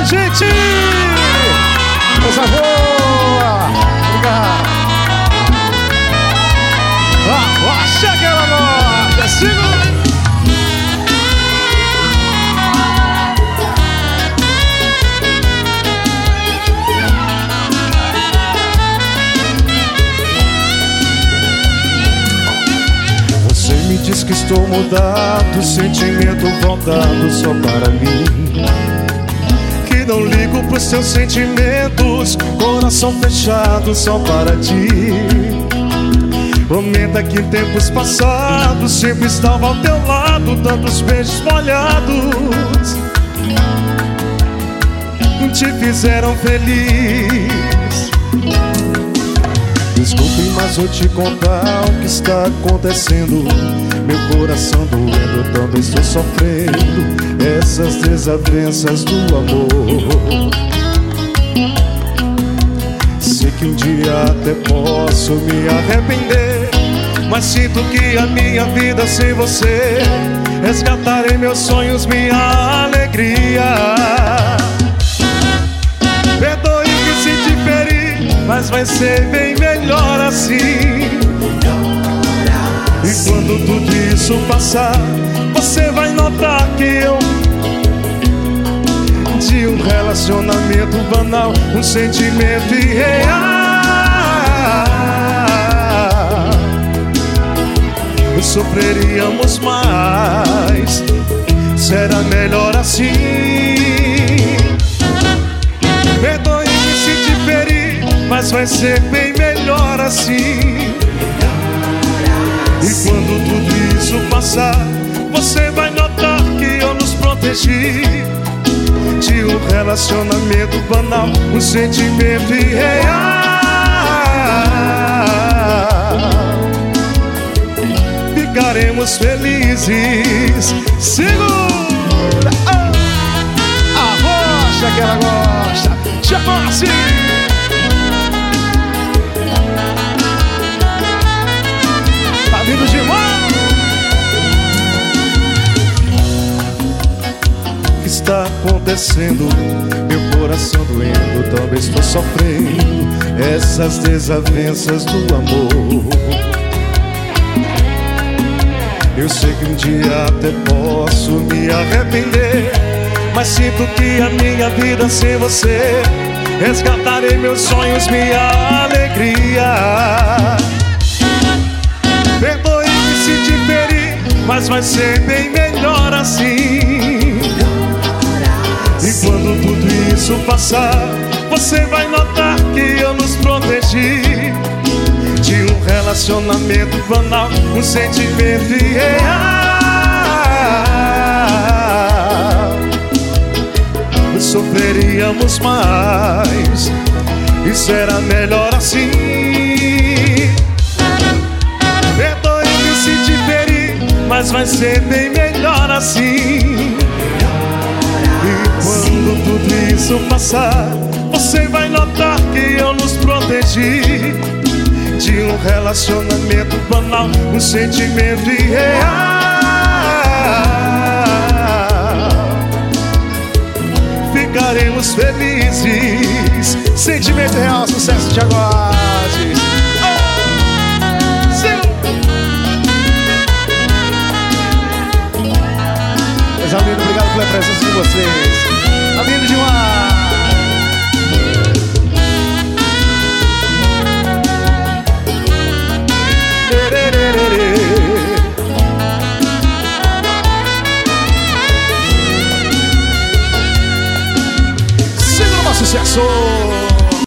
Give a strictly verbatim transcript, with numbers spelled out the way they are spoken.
gente! Coisa boa! Obrigado! Ah, acha que ela gosta! Segura! Você me diz que estou mudado, sentimento voltado só para mim. Que não ligo pros seus sentimentos, coração fechado só para ti. Comenta que em tempos passados sempre estava ao teu lado, tantos beijos molhados te fizeram feliz. Desculpe, mas vou te contar o que está acontecendo. Meu coração doendo, eu também estou sofrendo essas desavenças do amor. Sei que um dia até posso me arrepender, mas sinto que a minha vida sem você resgatarei meus sonhos, minha alegria. Perdoe que se te feri, mas vai ser bem melhor assim. E quando tudo isso passar, você vai notar que eu de um relacionamento banal, um sentimento irreal, sofreríamos mais. Será melhor assim. Perdoe se te ferir, mas vai ser bem melhor assim. E quando tudo isso passar, você vai notar que eu nos protegi de um relacionamento banal, um sentimento irreal. Ficaremos felizes. Segura! Oh! A rocha que ela gosta. Chegou assim! Tá vindo demais! O que está acontecendo? Meu coração doendo, também estou sofrendo essas desavenças do amor. Eu sei que um dia até posso me arrepender, mas sinto que a minha vida sem você resgatarei meus sonhos, minha alegria. Perdoe se te ferir, mas vai ser bem melhor assim. E quando tudo isso passar, você vai notar que eu nos protegi de um relacionamento banal, um sentimento irreal. Sofreríamos mais, e será melhor assim. Perdoe-me se te ferir, mas vai ser bem melhor assim. E quando tudo isso passar, você vai notar que eu nos protegi de um relacionamento banal, um sentimento irreal. Ficaremos felizes. Sentimento real, sucesso de Aguazes. Oh! Sim! Meus amigos, obrigado pela presença de vocês. Tá lindo demais. Segura o sucesso.